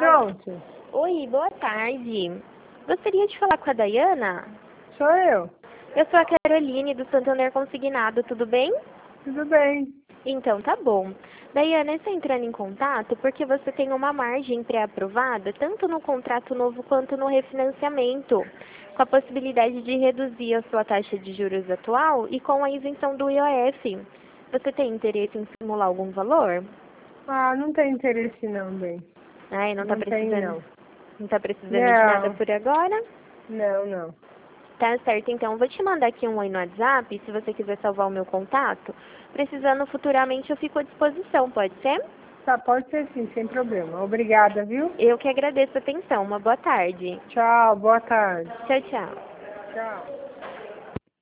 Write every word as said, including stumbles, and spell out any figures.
Pronto. Oi, boa tarde. Gostaria de falar com a Dayana? Sou eu. Eu sou a Caroline, do Santander Consignado, tudo bem? Tudo bem. Então, tá bom. Dayana, eu estou entrando em contato porque você tem uma margem pré-aprovada, tanto no contrato novo quanto no refinanciamento, com a possibilidade de reduzir a sua taxa de juros atual e com a isenção do I O F. Você tem interesse em simular algum valor? Ah, não tem interesse não, bem. Ai, não tá Não tem precisando, não. não tá precisando de nada Não, por agora? não, não. Tá certo, então eu vou te mandar aqui um oi no WhatsApp, se você quiser salvar o meu contato. Precisando futuramente eu fico à disposição, pode ser? Tá, pode ser sim, sem problema. Obrigada, viu? Eu que agradeço a atenção. Uma boa tarde. Tchau, boa tarde. Tchau, tchau. Tchau.